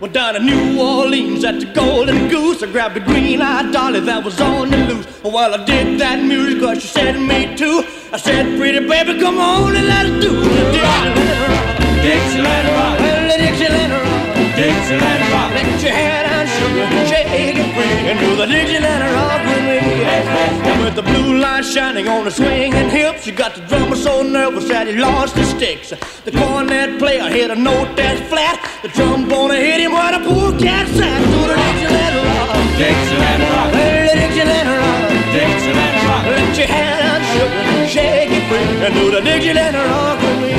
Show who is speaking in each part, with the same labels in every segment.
Speaker 1: Well, down in New Orleans at the Golden Goose, I grabbed a green-eyed dolly that was on the loose. Well, I did that music 'cause she said me too. I said, pretty baby, come on and let us do the Dixieland rock. Well, the Dixieland rock. Dixieland rock. Let your head and sugar shake it free and do the Dixieland rock with me. And with the blue light shining on the swinging hips, you got the drummer so nervous that he lost his sticks. The cornet player hit a note that's flat. The trombone hit him where the poor cat sat. Do the Dixieland rock. Dixieland rock. Well, the Dixieland rock. Dixieland rock. Let your head and sugar shake it free and do the Dixieland rock with me.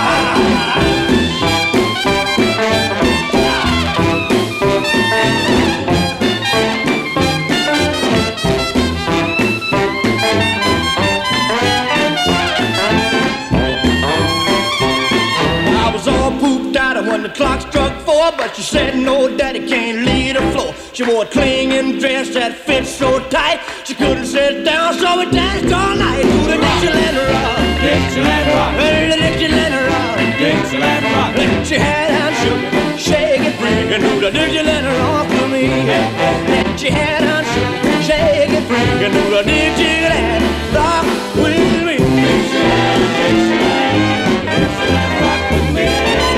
Speaker 1: When the clock struck 4, but she said no, daddy can't leave the floor. She wore a clinging dress that fit so tight she couldn't sit down, so we danced all night to the Dixieland rock. Dixieland rock. Well, the Dixieland rock. Dixieland rock. Let your head and sugar shake it free and do the Dixieland rock for me. Let your head and sugar shake it free and do the Dixieland rock with me. Dixieland, Dixieland, Dixieland rock with me.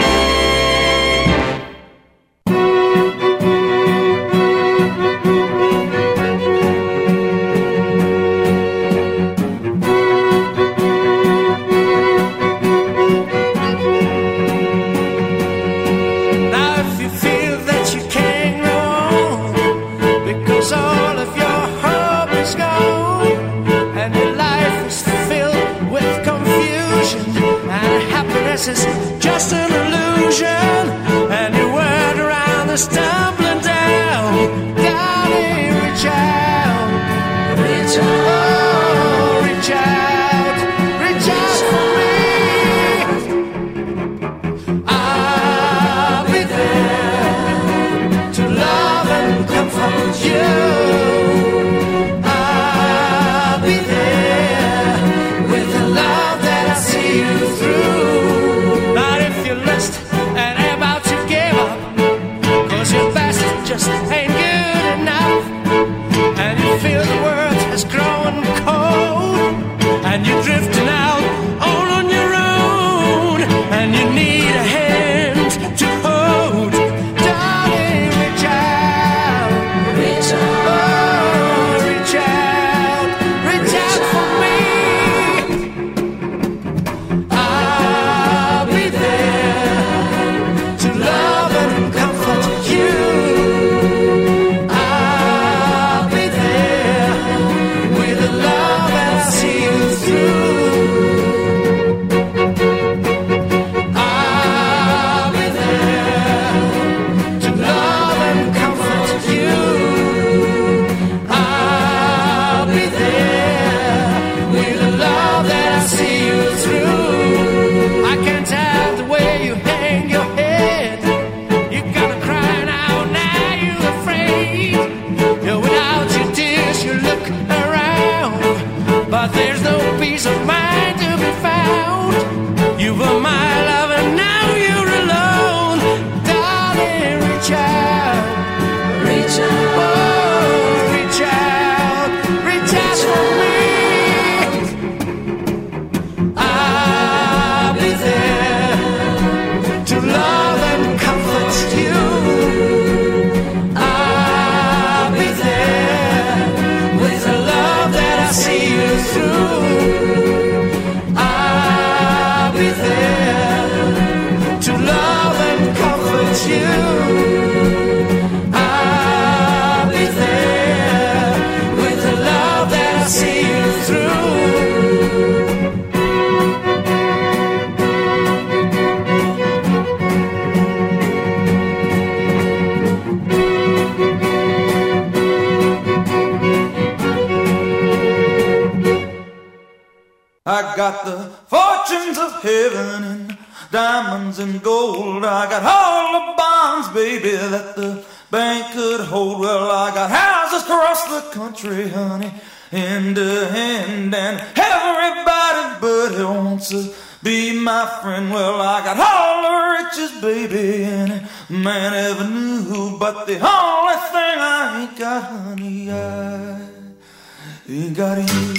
Speaker 2: Is just an illusion, and your word around is tumbling down. Darling, reach out, reach out, oh, reach out for me. I'll be there to love and comfort you. I'll be there with the love that I see you through. And about to give up, 'cause your best just ain't good enough. And you feel the world has grown cold, and you're drifting out all on your own, and you need a hand to hold. Darling, reach out, reach out, oh, reach out for me. I'll be there to love and comfort you. I'll be there with a love that'll see you through. I'll be there to love and comfort you. I'll be there with a love that'll see you through. I can tell the way you hang your head. You're gonna cry now you're afraid. You're without your tears, you look around, but there's no peace of mind to be found. You were my love and now you're alone. Darling, reach out, reach out, oh, reach out for me. I'll be there to love and comfort you. I'll be there with a love that I see you through. I'll be there to love and comfort you. I'll be there with a love that I see you through.
Speaker 3: I got the fortunes of heaven and diamonds and gold. I got all the bonds, baby, that the bank could hold. Well, I got houses across the country, honey, hand to hand, and everybody but he wants a be my friend. Well, I got all the riches, baby, any man ever knew. But the only thing I ain't got, honey, I ain't got you.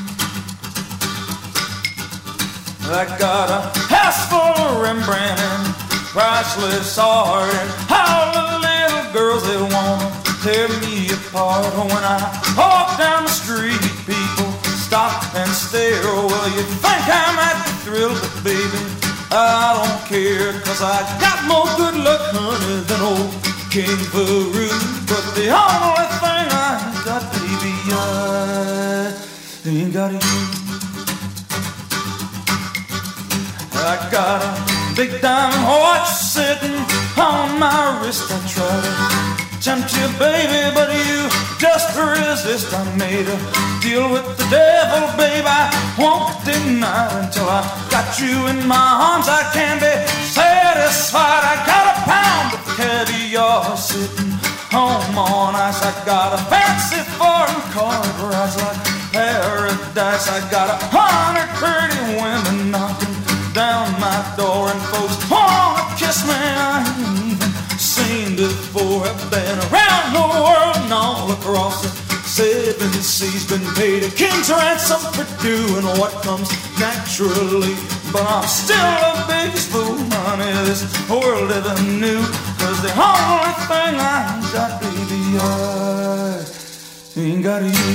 Speaker 3: I got a house full of Rembrandt and priceless art, and all the little girls that wanna tear me apart. When I walk down the street, people stop and stare. Well, you think I might be thrilled, but baby, I don't care, 'cause I got more good luck, honey, than old King Farouk. But the only thing I ain't got, baby, I ain't got you. I got a big diamond watch sitting on my wrist. I try to tempt you, baby, but you just resist. I made a deal with the devil, babe, I won't deny. Until I got you in my arms, I can't be satisfied. I got a pound of caviar sitting home on ice. I got a fancy foreign car that rides like paradise. I got 100 pretty women knocking down my door, and folks wanna kiss me I ain't even seen before. I've been around the world and all across the 7 seas, been paid a king's ransom for doing what comes naturally. But I'm still the biggest fool, honey, this world ever knew. 'Cause the only thing I ain't got, baby, I ain't got you.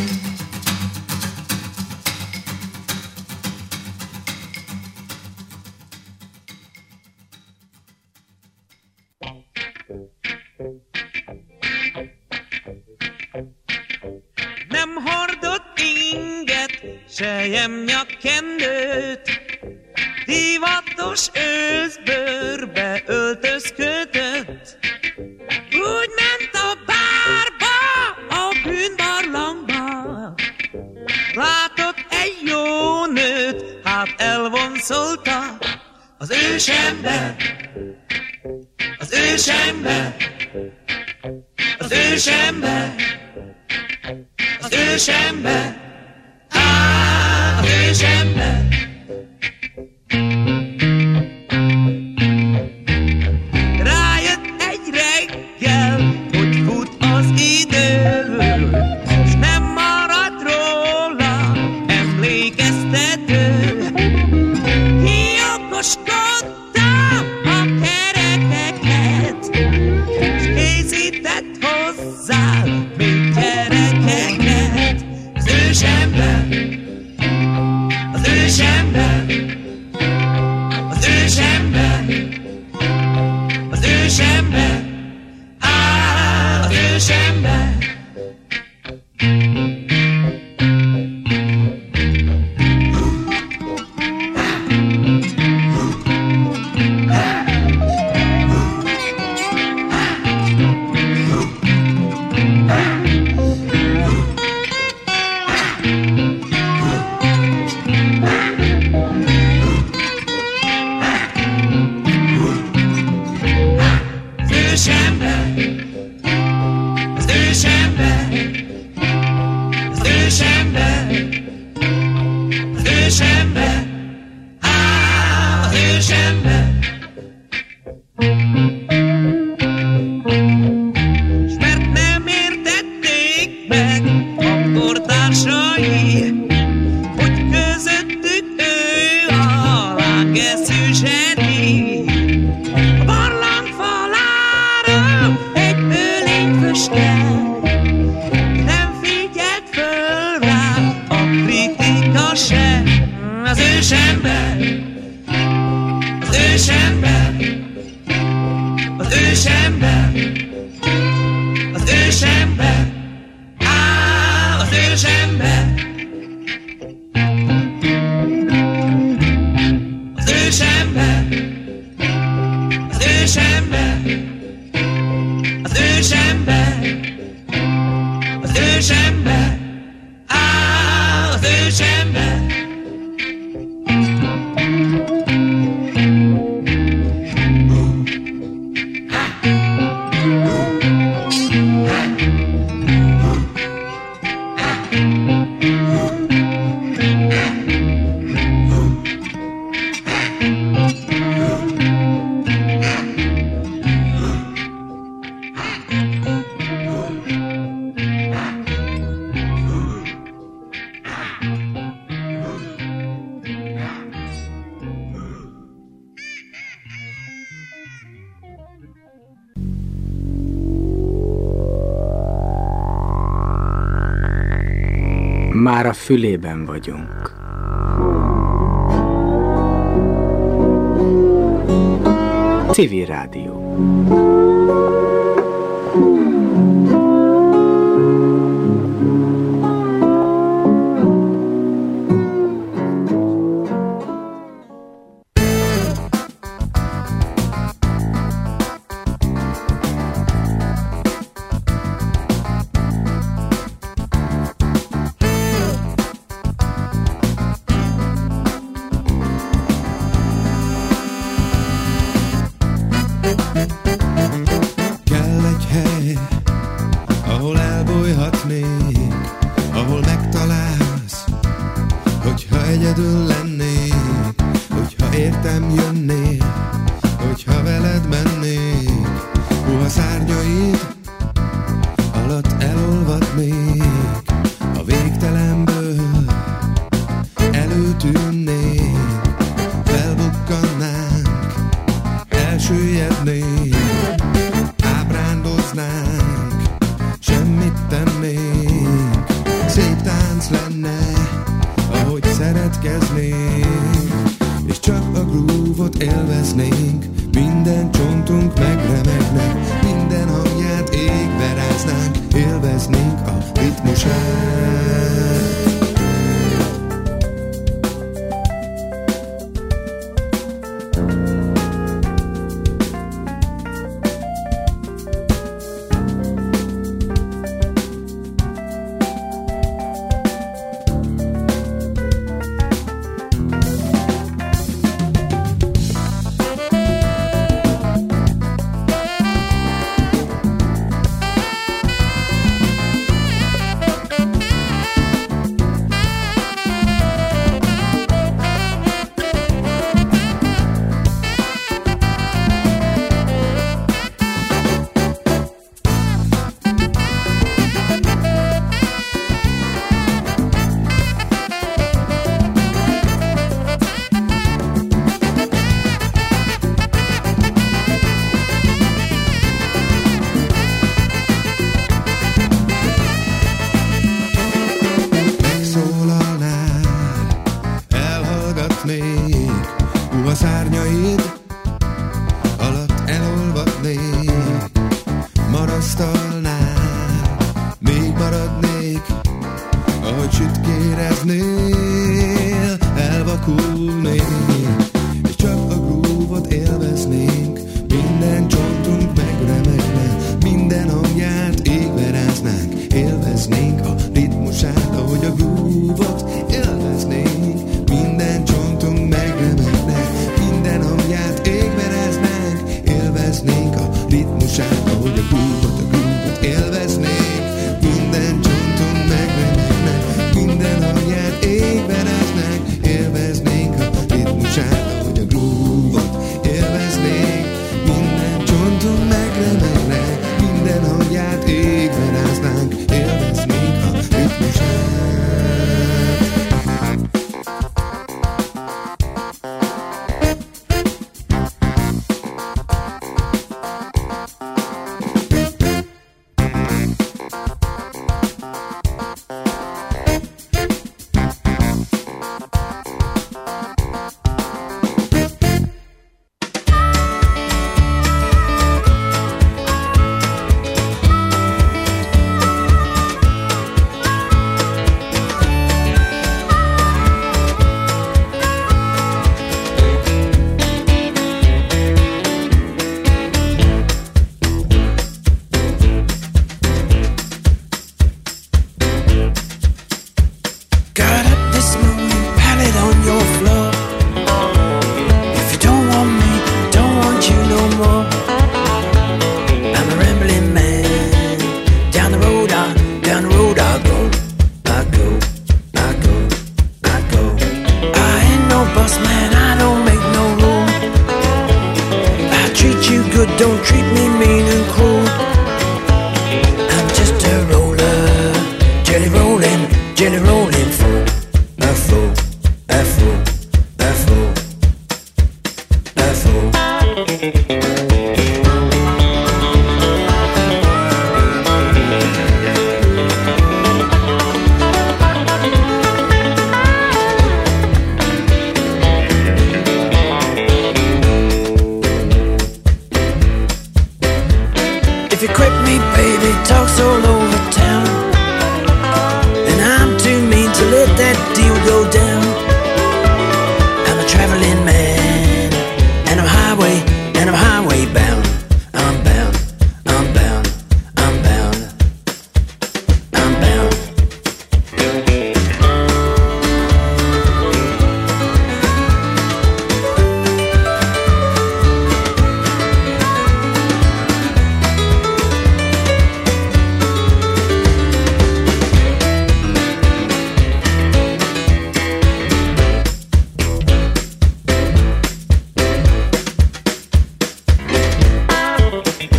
Speaker 4: Nem hordott inget, selyemnyakkendőt, divatos őszbőrbe öltözködött. Úgy ment a bárba, a bűnbarlangba, látott egy jó nőt, hát elvonszolta az ősember, az ősember, az ősember, az ősember, az ősember. Rájött egy reggel, hogy fut az idő, s nem marad róla emlékeztető. Jogoskodtam a kerekeket, s készített hozzá még gyerekeket. Az ősember, az ősember, az ősember, az ősember, az ősember.
Speaker 5: már a fülében vagyunk. Civil Rádió.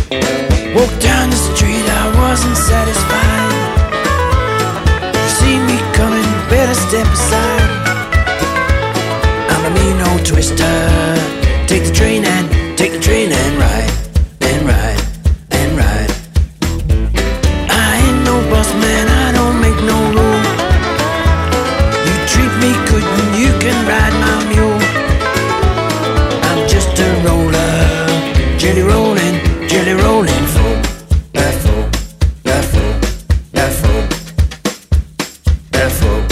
Speaker 2: Walked down the street, I wasn't satisfied. You see me coming, better step aside. I'm a mean old twister. Take the train and ride, and ride, and ride. I ain't no boss man, I don't make no rule. You treat me good and you can ride my mule. I'm just a roller, jelly rolling folk. That folk, that folk, that folk, that folk.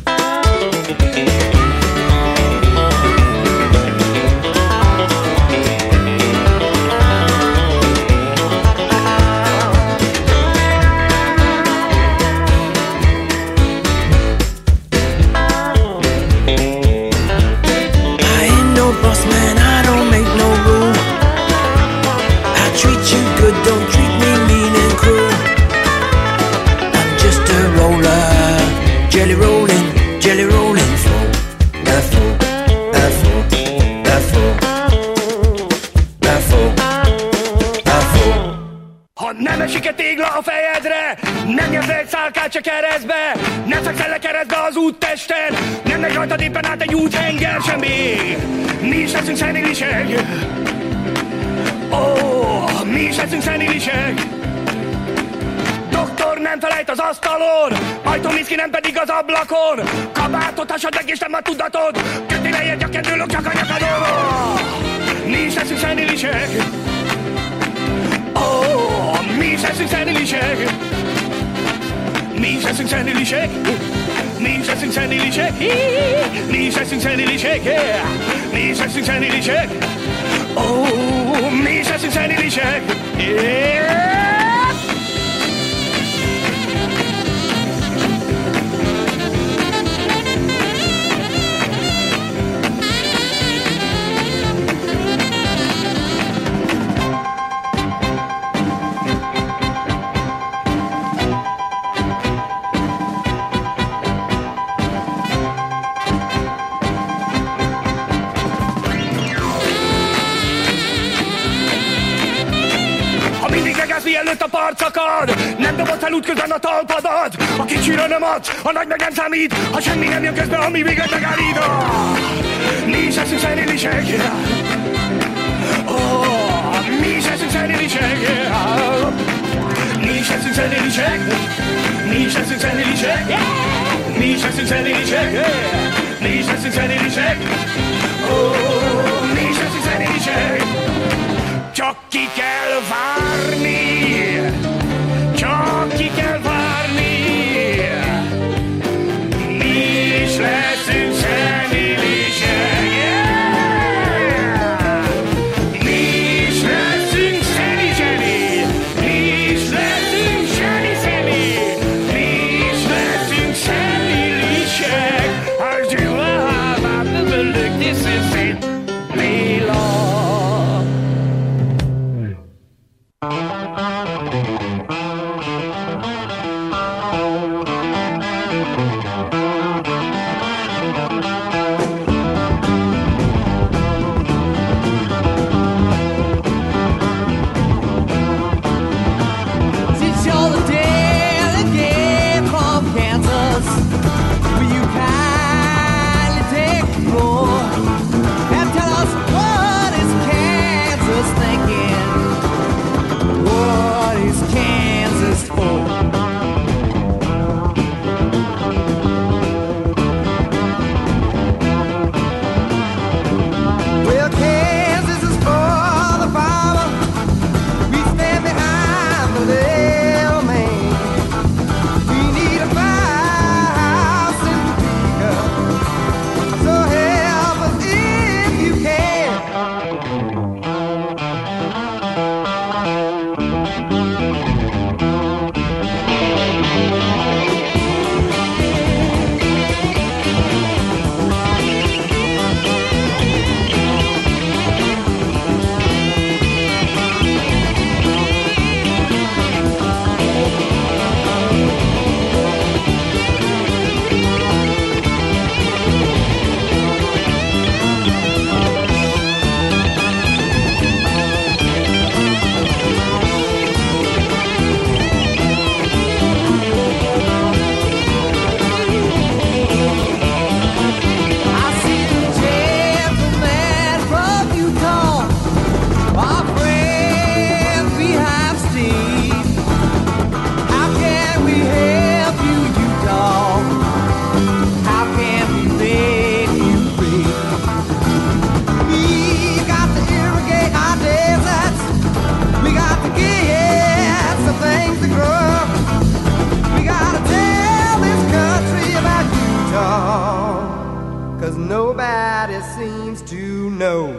Speaker 1: Se keresztbe, nem fekszel le keresztbe az úttesten. Nem megy rajtad éppen át egy úthenger sem még. Mi is leszünk szenilisek. Mi is leszünk szenilisek. Doktor nem felejt az asztalon, ajtómiszki nem pedig az ablakon. Kabátot hasad meg és nem a tudatod, köti lejjed a kedőlök csak a nyakadon. Mi is leszünk szenilisek. Mi is leszünk szenilisek. Mi is leszünk szenilisek. Mi is leszünk szenilisek. Mi is leszünk szenilisek. Mi is leszünk szenilisek. Mi is leszünk szenilisek. Mielőtt a part szakad, nem dobod fel útközben a talpadat. A kicsire nem adsz, a nagy meg nem számít, ha semmi nem jön közben, ami véget megállít. Mi is leszünk szenilisek. Mi is leszünk szenilisek. Mi is leszünk szenilisek. Mi is leszünk szenilisek. Mi is leszünk szenilisek. Mi is leszünk szenilisek. Mi is leszünk szenilisek. Csak ki kell várni. Csak ki kell várni. Mi is leszünk szenilisek. Mi is leszünk szeni. Mi is leszünk szeni. Mi is leszünk szenilisek.
Speaker 6: seems to know.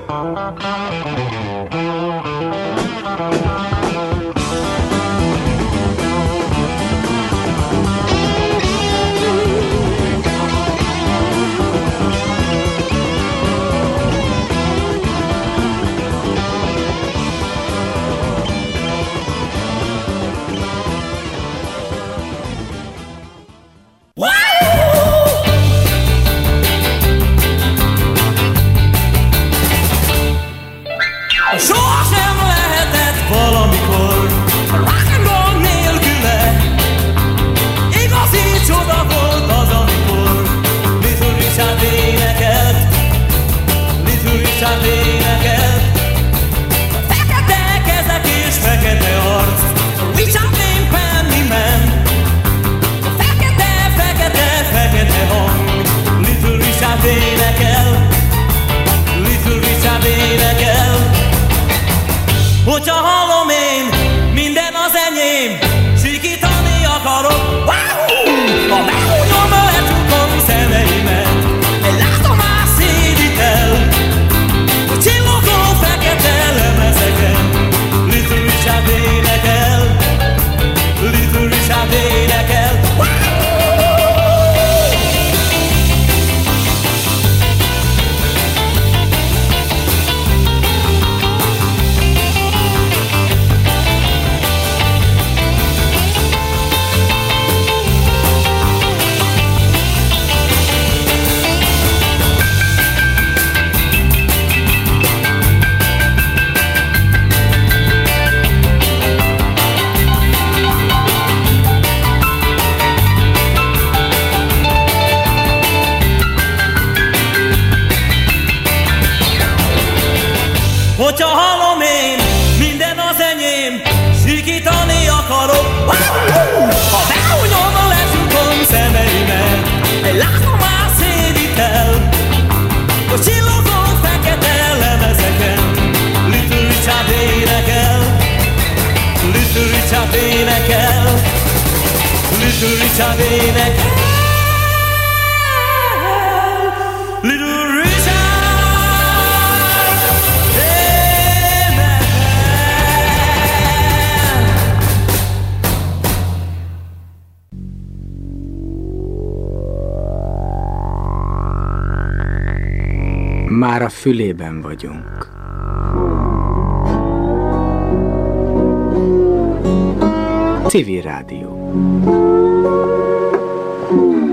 Speaker 2: Sohasem lehetett valamikor rock'n'roll nélküle. Igazi csoda volt az, amikor Little Richard énekelt, Little Richard énekelt. Fekete kezek és fekete arc, Richard name Penny Man. Fekete, fekete, fekete hang, Little Richard énekel, Little Richard énekel. Hogyha hallom én, minden az enyém, sikítani akarok. Ha megúgyom, lecsukom szemeimet, egy látomás szédít el, a csillogó fekete lemezeken. Little Richard énekel, Little Richard énekel. Hogyha hallom én, minden az enyém, sikítani akarok. Ha beúnyom, lecsukom szemeimet, egy látomás szédít el, a csillogó fekete lemezeken. Little Richard énekel, Little Richard énekel, Little Richard énekel, Little Richard.
Speaker 5: Már a fülében vagyunk. Civil Rádió.